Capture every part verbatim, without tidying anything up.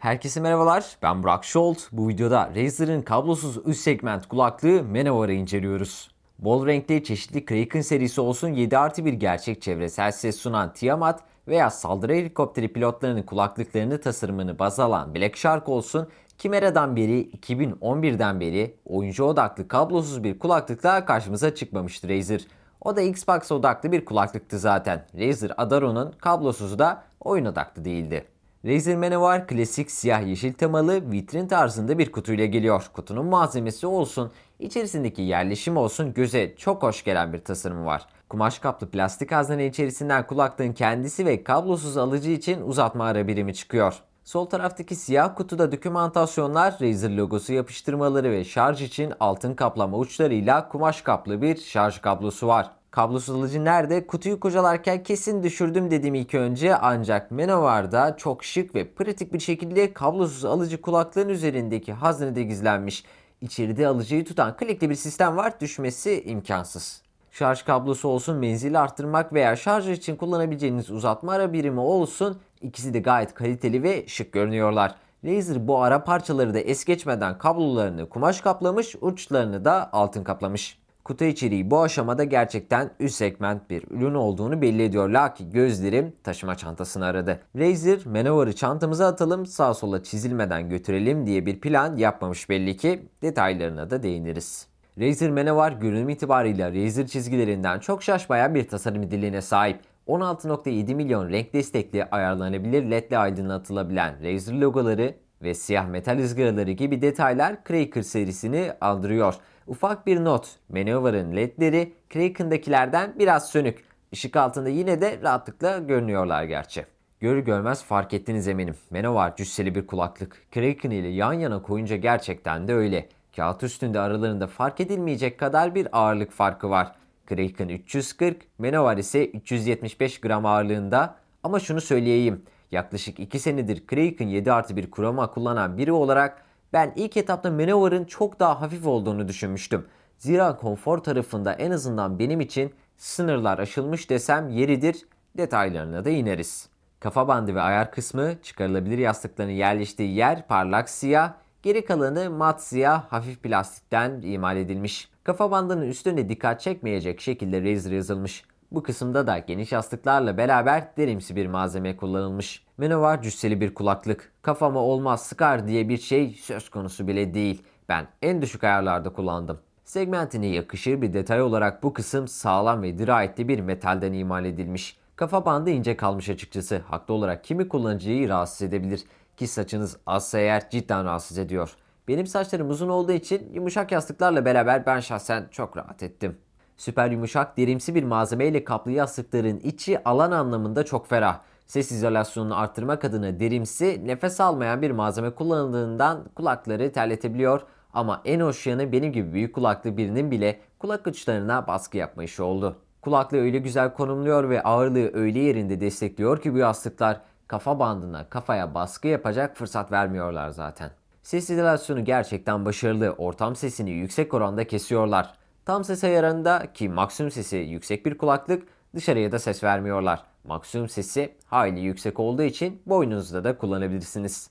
Herkese merhabalar, ben Burak Şolt. Bu videoda Razer'ın kablosuz üst segment kulaklığı Manowar'ı inceliyoruz. Bol renkli çeşitli Kraken serisi olsun yedi artı bir gerçek çevresel ses sunan Tiamat veya saldırı helikopteri pilotlarının kulaklıklarını tasarımını baz alan Black Shark olsun, Chimera'dan beri iki bin on birden beri oyuncu odaklı kablosuz bir kulaklıkla karşımıza çıkmamıştı Razer. O da Xbox odaklı bir kulaklıktı zaten. Razer Adaro'nun kablosuzu da oyun odaklı değildi. Razer Manowar klasik siyah yeşil temalı vitrin tarzında bir kutuyla geliyor. Kutunun malzemesi olsun, içerisindeki yerleşim olsun göze çok hoş gelen bir tasarımı var. Kumaş kaplı plastik hazne içerisinden kulaklığın kendisi ve kablosuz alıcı için uzatma ara birimi çıkıyor. Sol taraftaki siyah kutuda dokümantasyonlar, Razer logosu yapıştırmaları ve şarj için altın kaplama uçlarıyla kumaş kaplı bir şarj kablosu var. Kablosuz alıcı nerede? Kutuyu kurcalarken kesin düşürdüm dedim ilk önce, ancak Manowar'da çok şık ve pratik bir şekilde kablosuz alıcı kulaklığın üzerindeki haznede gizlenmiş. İçeride alıcıyı tutan klikli bir sistem var, düşmesi imkansız. Şarj kablosu olsun, menzili arttırmak veya şarj için kullanabileceğiniz uzatma ara birimi olsun, ikisi de gayet kaliteli ve şık görünüyorlar. Razer bu ara parçaları da es geçmeden kablolarını kumaş kaplamış, uçlarını da altın kaplamış. Kutu içeriği bu aşamada gerçekten üst segment bir ürün olduğunu belli ediyor. Lakin gözlerim taşıma çantasını aradı. Razer, Manowar'ı çantamıza atalım, sağa sola çizilmeden götürelim diye bir plan yapmamış belli ki. Detaylarına da değiniriz. Razer Manowar görünüm itibarıyla Razer çizgilerinden çok şaşmayan bir tasarım diline sahip. on altı nokta yedi milyon renk destekli, ayarlanabilir ledle aydınlatılabilen Razer logoları ve siyah metal ızgaraları gibi detaylar Kraken serisini andırıyor. Ufak bir not, Manowar'ın ledleri Kraken'dakilerden biraz sönük. Işık altında yine de rahatlıkla görünüyorlar gerçi. Görür görmez fark ettiniz eminim. Manowar cüsseli bir kulaklık. Kraken ile yan yana koyunca gerçekten de öyle. Kağıt üstünde aralarında fark edilmeyecek kadar bir ağırlık farkı var. Kraken üç yüz kırk, Manowar ise üç yüz yetmiş beş gram ağırlığında. Ama şunu söyleyeyim, yaklaşık iki senedir Kraken yedi artı bir kroma kullanan biri olarak ben ilk etapta Manowar'ın çok daha hafif olduğunu düşünmüştüm. Zira konfor tarafında en azından benim için sınırlar aşılmış desem yeridir. Detaylarına da ineriz. Kafa bandı ve ayar kısmı, çıkarılabilir yastıkların yerleştiği yer parlak siyah, geri kalanı mat siyah hafif plastikten imal edilmiş. Kafa bandının üstüne dikkat çekmeyecek şekilde Razer yazılmış. Bu kısımda da geniş yastıklarla beraber derimsi bir malzeme kullanılmış. Manowar cüsseli bir kulaklık. Kafama olmaz sıkar diye bir şey söz konusu bile değil. Ben en düşük ayarlarda kullandım. Segmentine yakışır bir detay olarak bu kısım sağlam ve dirayetli bir metalden imal edilmiş. Kafa bandı ince kalmış açıkçası. Haklı olarak kimi kullanıcıyı rahatsız edebilir. Ki saçınız azsa eğer cidden rahatsız ediyor. Benim saçlarım uzun olduğu için yumuşak yastıklarla beraber ben şahsen çok rahat ettim. Süper yumuşak derimsi bir malzemeyle kaplı yastıkların içi alan anlamında çok ferah. Ses izolasyonunu arttırmak adına derimsi, nefes almayan bir malzeme kullanıldığından kulakları terletebiliyor. Ama en hoş yanı benim gibi büyük kulaklı birinin bile kulak uçlarına baskı yapma işi oldu. Kulaklığı öyle güzel konumluyor ve ağırlığı öyle yerinde destekliyor ki bu yastıklar kafa bandına, kafaya baskı yapacak fırsat vermiyorlar zaten. Ses izolasyonu gerçekten başarılı. Ortam sesini yüksek oranda kesiyorlar. Tam ses ayarında ki maksimum sesi yüksek bir kulaklık, dışarıya da ses vermiyorlar. Maksimum sesi hayli yüksek olduğu için boynunuzda da kullanabilirsiniz.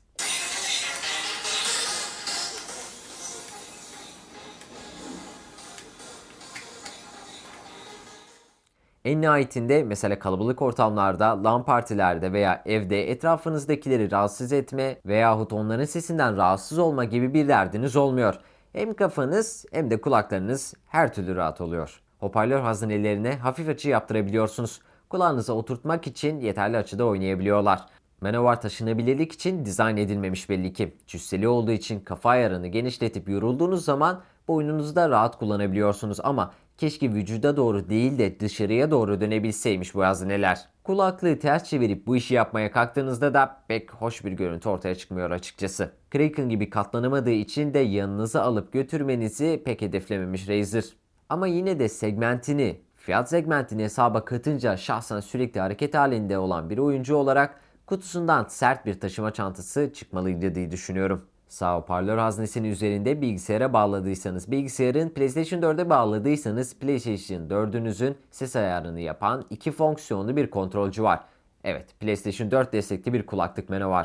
En nihayetinde mesela kalabalık ortamlarda, LAN partilerde veya evde etrafınızdakileri rahatsız etme veyahut onların sesinden rahatsız olma gibi bir derdiniz olmuyor. Hem kafanız hem de kulaklarınız her türlü rahat oluyor. Hoparlör haznelerine hafif açı yaptırabiliyorsunuz. Kulağınıza oturtmak için yeterli açıda oynayabiliyorlar. Manowar taşınabilirlik için dizayn edilmemiş belli ki. Cüsseli olduğu için kafa ayarını genişletip yorulduğunuz zaman boynunuzda rahat kullanabiliyorsunuz ama keşke vücuda doğru değil de dışarıya doğru dönebilseymiş bu hazneler. Kulaklığı ters çevirip bu işi yapmaya kalktığınızda da pek hoş bir görüntü ortaya çıkmıyor açıkçası. Kraken gibi katlanamadığı için de yanınıza alıp götürmenizi pek hedeflememiş Razer. Ama yine de segmentini, fiyat segmentini hesaba katınca şahsen sürekli hareket halinde olan bir oyuncu olarak kutusundan sert bir taşıma çantası çıkmalıydı diye düşünüyorum. Sağ hoparlör haznesinin üzerinde bilgisayara bağladıysanız, bilgisayarın PlayStation dörde bağladıysanız PlayStation dördünüzün ses ayarını yapan iki fonksiyonlu bir kontrolcü var. Evet, PlayStation dört destekli bir kulaklık menü var.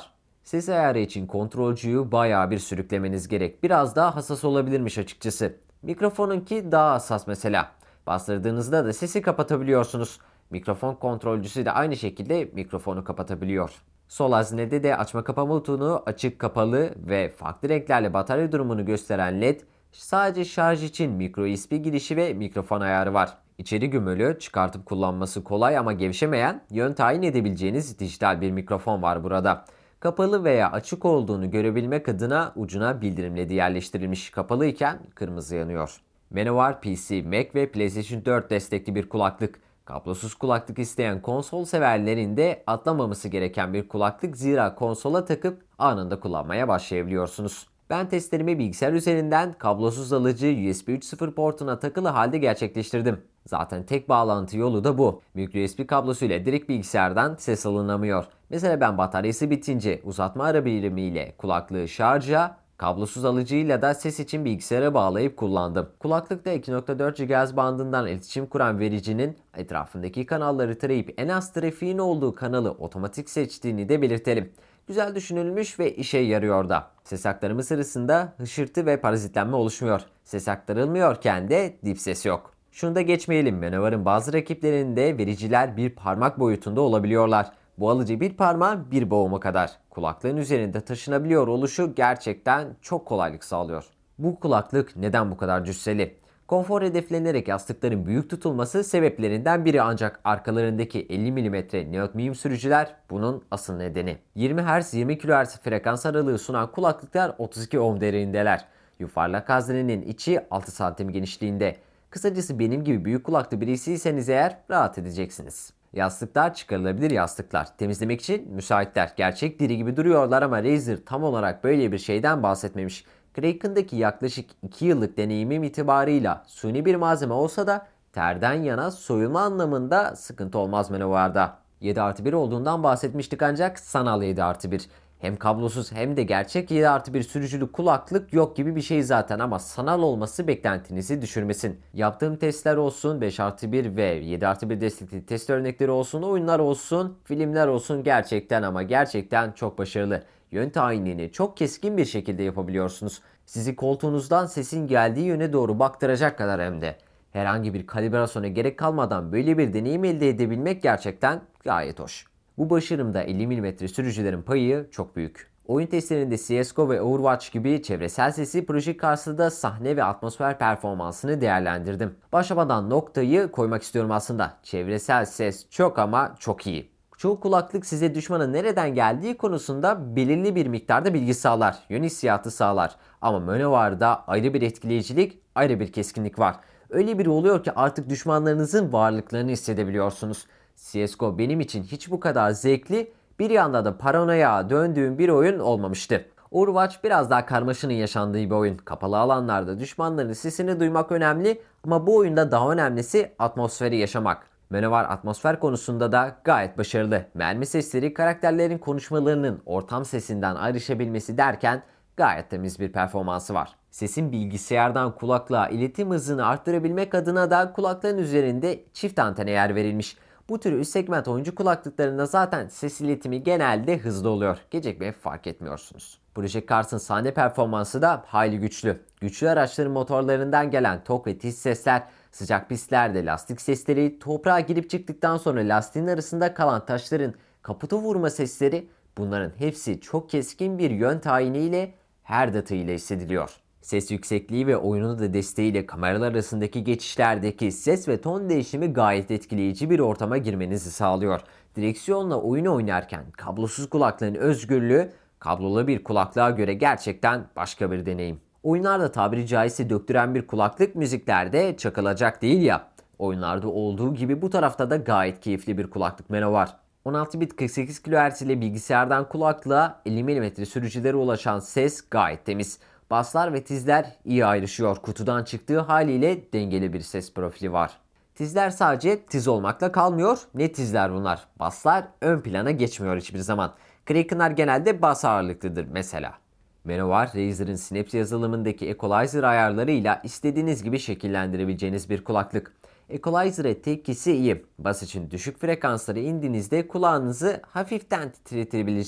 Ses ayarı için kontrolcüyü bayağı bir sürüklemeniz gerek. Biraz daha hassas olabilirmiş açıkçası. Mikrofonunki daha hassas mesela. Bastırdığınızda da sesi kapatabiliyorsunuz. Mikrofon kontrolcüsü de aynı şekilde mikrofonu kapatabiliyor. Sol haznede de açma kapama butonu açık kapalı ve farklı renklerle batarya durumunu gösteren led, sadece şarj için micro U S B girişi ve mikrofon ayarı var. İçeri gömülü, çıkartıp kullanması kolay ama gevşemeyen, yön tayin edebileceğiniz dijital bir mikrofon var burada. Kapalı veya açık olduğunu görebilmek adına ucuna bildirim ledi yerleştirilmiş. Kapalı iken kırmızı yanıyor. Manowar P C, Mac ve PlayStation dört destekli bir kulaklık. Kablosuz kulaklık isteyen konsol severlerin de atlamaması gereken bir kulaklık, zira konsola takıp anında kullanmaya başlayabiliyorsunuz. Ben testlerimi bilgisayar üzerinden kablosuz alıcı U S B üç nokta sıfır portuna takılı halde gerçekleştirdim. Zaten tek bağlantı yolu da bu. Micro U S B kablosuyla direkt bilgisayardan ses alınamıyor. Mesela ben bataryası bitince uzatma ara birimiyle kulaklığı şarja, kablosuz alıcıyla da ses için bilgisayara bağlayıp kullandım. Kulaklıkta iki nokta dört gigahertz bandından iletişim kuran vericinin etrafındaki kanalları tarayıp en az trafiğin olduğu kanalı otomatik seçtiğini de belirtelim. Güzel düşünülmüş ve işe yarıyor da. Ses aktarımı sırasında hışırtı ve parazitlenme oluşmuyor. Ses aktarılmıyorken de dip ses yok. Şunu da geçmeyelim, Manowar'ın bazı rakiplerinde vericiler bir parmak boyutunda olabiliyorlar. Bu alıcı bir parmağın bir boğumu kadar. Kulaklığın üzerinde taşınabiliyor oluşu gerçekten çok kolaylık sağlıyor. Bu kulaklık neden bu kadar cüsseli? Konfor hedeflenerek yastıkların büyük tutulması sebeplerinden biri, ancak arkalarındaki elli milimetre neodymium sürücüler bunun asıl nedeni. yirmi hertz yirmi kilohertz frekans aralığı sunan kulaklıklar otuz iki ohm derindeler. Yuvarlak haznenin içi altı santim genişliğinde. Kısacası benim gibi büyük kulaklı birisiyseniz eğer rahat edeceksiniz. Yastıklar çıkarılabilir yastıklar. Temizlemek için müsaitler. Gerçek deri gibi duruyorlar ama Razer tam olarak böyle bir şeyden bahsetmemiş. Kraken'daki yaklaşık iki yıllık deneyimim itibarıyla suni bir malzeme olsa da terden yana soyulma anlamında sıkıntı olmaz Manowar'da. yedi artı bir olduğundan bahsetmiştik ancak sanal yedi artı bir. Hem kablosuz hem de gerçek yedi artı bir sürücülü kulaklık yok gibi bir şey zaten, ama sanal olması beklentinizi düşürmesin. Yaptığım testler olsun, beş artı bir ve yedi artı bir destekli test örnekleri olsun, oyunlar olsun, filmler olsun, gerçekten ama gerçekten çok başarılı. Yön tayinini çok keskin bir şekilde yapabiliyorsunuz. Sizi koltuğunuzdan sesin geldiği yöne doğru baktıracak kadar hem de. Herhangi bir kalibrasyona gerek kalmadan böyle bir deneyim elde edebilmek gerçekten gayet hoş. Bu başarımda elli milimetre sürücülerin payı çok büyük. Oyun testlerinde C S G O ve Overwatch gibi çevresel sesi proje karşısında sahne ve atmosfer performansını değerlendirdim. Başlamadan noktayı koymak istiyorum aslında. Çevresel ses çok ama çok iyi. Çoğu kulaklık size düşmanın nereden geldiği konusunda belirli bir miktarda bilgi sağlar, yön hissiyatı sağlar. Ama Manowar'da ayrı bir etkileyicilik, ayrı bir keskinlik var. Öyle biri oluyor ki artık düşmanlarınızın varlıklarını hissedebiliyorsunuz. C S G O benim için hiç bu kadar zevkli, bir yanda da paranoya döndüğüm bir oyun olmamıştı. Overwatch biraz daha karmaşanın yaşandığı bir oyun. Kapalı alanlarda düşmanların sesini duymak önemli ama bu oyunda daha önemlisi atmosferi yaşamak. Manowar atmosfer konusunda da gayet başarılı. Mermi sesleri, karakterlerin konuşmalarının ortam sesinden ayrışabilmesi derken gayet temiz bir performansı var. Sesin bilgisayardan kulaklığa iletim hızını arttırabilmek adına da kulaklığın üzerinde çift antene yer verilmiş. Bu tür üst segment oyuncu kulaklıklarında zaten ses iletimi genelde hızlı oluyor. Gecikmeyi fark etmiyorsunuz. Project Cars'ın sahne performansı da hayli güçlü. Güçlü araçların motorlarından gelen tok ve tiz sesler, sıcak pistlerde lastik sesleri, toprağa girip çıktıktan sonra lastiğin arasında kalan taşların kaputa vurma sesleri, bunların hepsi çok keskin bir yön tayiniyle her detayıyla hissediliyor. Ses yüksekliği ve oyunun da desteğiyle kameralar arasındaki geçişlerdeki ses ve ton değişimi gayet etkileyici bir ortama girmenizi sağlıyor. Direksiyonla oyun oynarken kablosuz kulaklığın özgürlüğü kablolu bir kulaklığa göre gerçekten başka bir deneyim. Oyunlarda tabiri caizse döktüren bir kulaklık, müziklerde çakılacak değil ya. Oyunlarda olduğu gibi bu tarafta da gayet keyifli bir kulaklık Manowar. on altı bit kırk sekiz kilohertz ile bilgisayardan kulaklığa elli milimetre sürücülere ulaşan ses gayet temiz. Baslar ve tizler iyi ayrışıyor. Kutudan çıktığı haliyle dengeli bir ses profili var. Tizler sadece tiz olmakla kalmıyor. Ne tizler bunlar? Baslar ön plana geçmiyor hiçbir zaman. Kraken'lar genelde bas ağırlıklıdır mesela. Manowar, Razer'ın Synapse yazılımındaki Equalizer ayarlarıyla istediğiniz gibi şekillendirebileceğiniz bir kulaklık. Equalizer'e tepkisi iyi. Bas için düşük frekanslara indiğinizde kulağınızı hafiften titretebilecek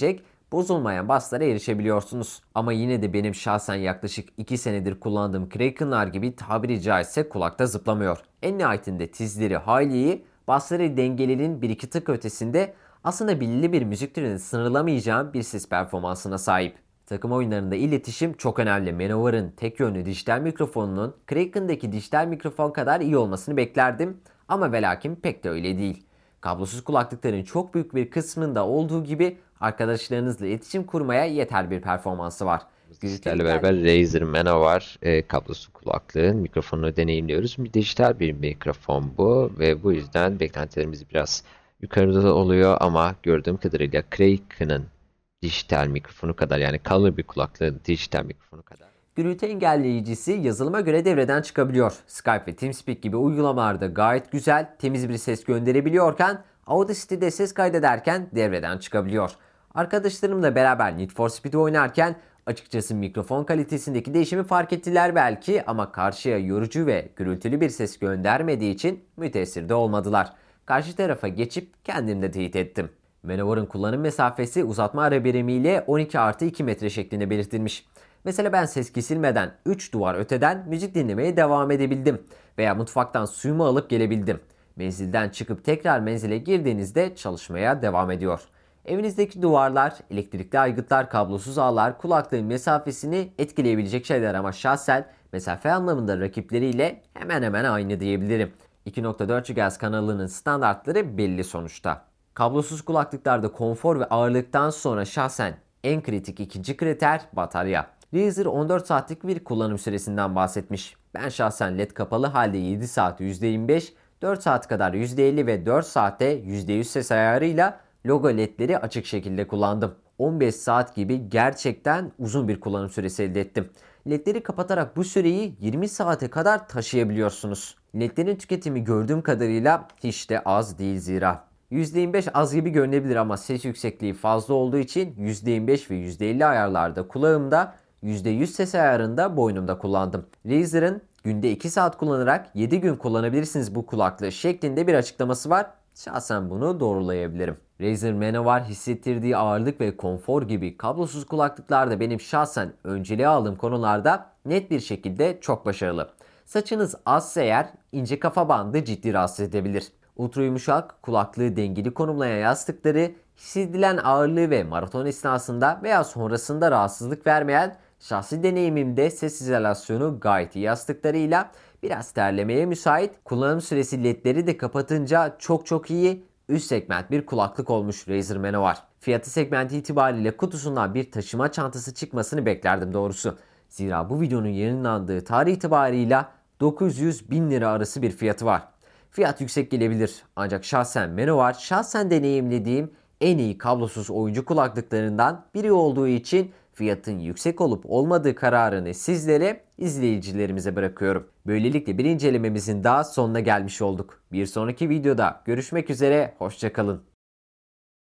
bozulmayan baslara erişebiliyorsunuz. Ama yine de benim şahsen yaklaşık iki senedir kullandığım Kraken'lar gibi tabiri caizse kulakta zıplamıyor. En nihayetinde tizleri hayli iyi, basları dengelerin bir iki tık ötesinde, aslında belirli bir müzik türünün sınırlamayacağım bir ses performansına sahip. Takım oyunlarında iletişim çok önemli. Manowar'ın tek yönlü dijital mikrofonunun Kraken'daki dijital mikrofon kadar iyi olmasını beklerdim ama velakin pek de öyle değil. Kablosuz kulaklıkların çok büyük bir kısmında olduğu gibi arkadaşlarınızla iletişim kurmaya yeter bir performansı var. Sizlerle beraber Razer Manowar e, kablosuz kulaklığın mikrofonunu deneyimliyoruz. Bir dijital bir mikrofon bu ve bu yüzden beklentilerimiz biraz yukarıda oluyor ama gördüğüm kadarıyla Kraken'ın dijital mikrofonu kadar, yani kalın bir kulaklığın dijital mikrofonu kadar. Gürültü engelleyicisi yazılıma göre devreden çıkabiliyor. Skype ve TeamSpeak gibi uygulamalarda gayet güzel, temiz bir ses gönderebiliyorken Audacity'de ses kaydederken devreden çıkabiliyor. Arkadaşlarımla beraber Need for Speed oynarken açıkçası mikrofon kalitesindeki değişimi fark ettiler belki ama karşıya yorucu ve gürültülü bir ses göndermediği için müteessir de olmadılar. Karşı tarafa geçip kendim de teyit ettim. Manowar'ın kullanım mesafesi uzatma ara birimiyle on iki artı iki metre şeklinde belirtilmiş. Mesela ben ses kesilmeden üç duvar öteden müzik dinlemeye devam edebildim veya mutfaktan suyumu alıp gelebildim. Menzilden çıkıp tekrar menzile girdiğinizde çalışmaya devam ediyor. Evinizdeki duvarlar, elektrikli aygıtlar, kablosuz ağlar, kulaklığın mesafesini etkileyebilecek şeyler ama şahsen mesafe anlamında rakipleriyle hemen hemen aynı diyebilirim. iki nokta dört gigahertz kanalının standartları belli sonuçta. Kablosuz kulaklıklarda konfor ve ağırlıktan sonra şahsen en kritik ikinci kriter batarya. Razer on dört saatlik bir kullanım süresinden bahsetmiş. Ben şahsen led kapalı halde yedi saat yüzde yirmi beş, dört saat kadar yüzde elli ve dört saatte yüzde yüz ses ayarıyla logo ledleri açık şekilde kullandım. on beş saat gibi gerçekten uzun bir kullanım süresi elde ettim. Ledleri kapatarak bu süreyi yirmi saate kadar taşıyabiliyorsunuz. Ledlerin tüketimi gördüğüm kadarıyla hiç de az değil zira. yüzde yirmi beş az gibi görünebilir ama ses yüksekliği fazla olduğu için yüzde yirmi beş ve yüzde elli ayarlarda kulağımda, yüzde yüz ses ayarında boynumda kullandım. Razer'ın günde iki saat kullanarak yedi gün kullanabilirsiniz bu kulaklığı şeklinde bir açıklaması var. Şahsen bunu doğrulayabilirim. Razer Manowar hissettirdiği ağırlık ve konfor gibi kablosuz kulaklıklarda benim şahsen önceliğe aldığım konularda net bir şekilde çok başarılı. Saçınız azsa eğer ince kafa bandı ciddi rahatsız edebilir. Ultra yumuşak, kulaklığı dengeli konumlayan yastıkları, hissedilen ağırlığı ve maraton esnasında veya sonrasında rahatsızlık vermeyen, şahsi deneyimimde ses izolasyonu gayet iyi yastıklarıyla biraz terlemeye müsait, kullanım süresi ledleri de kapatınca çok çok iyi, üst segment bir kulaklık olmuş Razer Manowar. Fiyatı segmenti itibariyle kutusundan bir taşıma çantası çıkmasını beklerdim doğrusu. Zira bu videonun yayınlandığı tarih itibarıyla dokuz yüz bin lira arası bir fiyatı var. Fiyat yüksek gelebilir ancak şahsen Manowar şahsen deneyimlediğim en iyi kablosuz oyuncu kulaklıklarından biri olduğu için fiyatın yüksek olup olmadığı kararını sizlere, izleyicilerimize bırakıyorum. Böylelikle bir incelememizin daha sonuna gelmiş olduk. Bir sonraki videoda görüşmek üzere, hoşça kalın.